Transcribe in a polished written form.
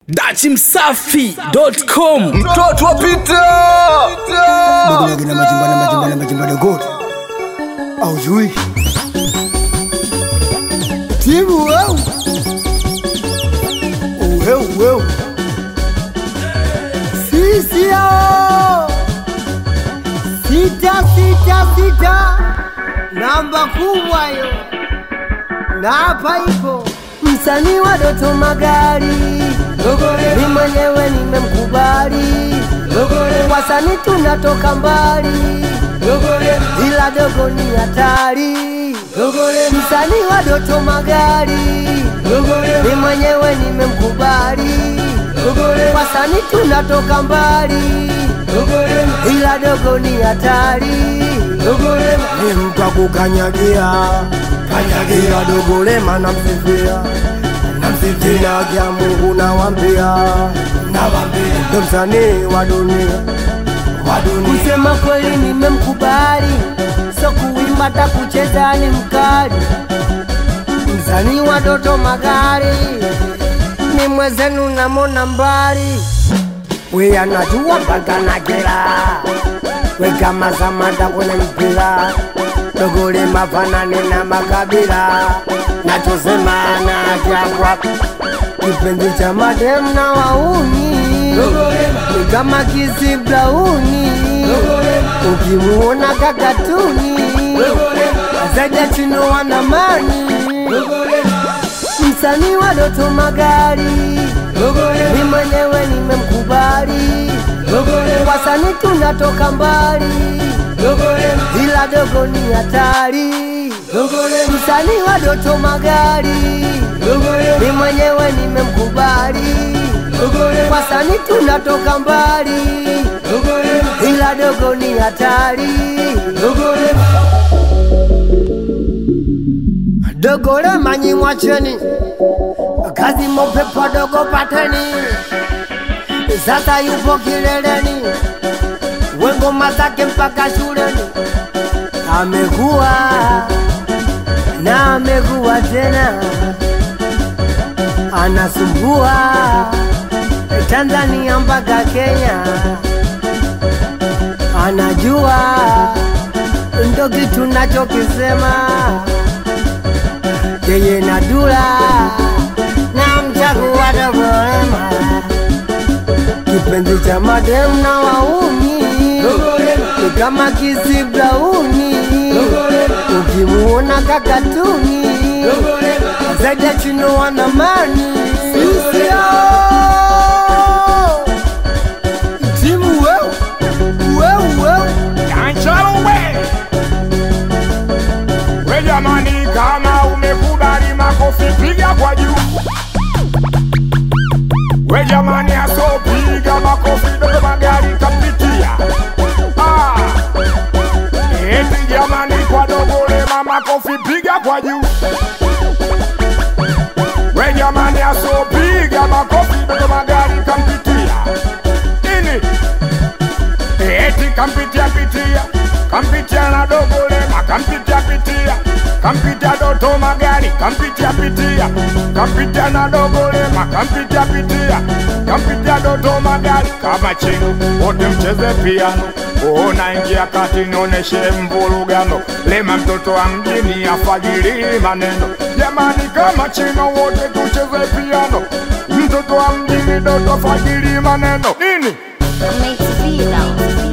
Dachimsafi.com. Mtoto wa Peter Dogo lagi na majimba dogo. Au jui timu weu weu sisi yao sita namba kubwa yo na hapa ipo msanii wa Doto Magari Dogole, ni mwenyewe nimemkubali Dogole, wasanii tunatoka mbali Dogole, ila dogo ni hatari Dogole, msanii wa Doto Magari Dogole, ni mwenyewe nimemkubali Dogole, wasanii tunatoka mbali Dogole, ila dogo ni hatari Dogole, ni mtu kukanyagia kanyagia Dogole mana msifia namsifia kia Mungu nawambia ndo msanii wa dunia kusema kweli nimemkubali so kuimba ta kucheza ni mkali msanii wa Doto Magari ni mwezenu namona mbali we anajua mpaka na kila we kama Samata kwenye mpira Dogole mafanani na makabila nachosema na kiangwa kipenzi cha madem na wauni ni kama Kisi Blauni ukimuona kakatuni zaja chino wanamani msanii wa Doto Magari ni mwenyewe nimemkubali wasanii tunatoka mbali ila dogo ni hatari msanii wa Doto Magari ni mwenyewe nimemkubali wasanii tunatoka mbali ila dogo ni hatari Dogole manyi mwacheni kazi mopepo dogo pateni sasa yupo kileleni wengoma zake mpaka shuleni amekuwa na amekuwa tena anasumbua Tanzania mpaka Kenya anajua ndo kitu nachokisema yeye na Dula na mchagua Dogolema kipenzi cha madem na wauni ni kama Kisi Blauni ukimuona kakatuni zaja chino wanamani sisi timu weu Kanchalo we jamani, kama umekubali makofi piga kwa juu. We jamani, asopiga makofi Doto Magari kapitia. Eti jamani, kwa Dogole makofi piga kwa juu. We jamani, asopiga makofi Doto Magari kampitia. Ini eti kampitia kampitia na Dogole kampitia kampitia Doto Magari kampitia kampitia na Dogole kampitia kampitia Doto Magari kama chino wote mcheze piano ona ingia kati nioneshe mvurugano lema mtoto wa mjini afajiri maneno jamani kama chino wote tucheze piano mtoto wa mjini Doto afajiri maneno nini Makes me feel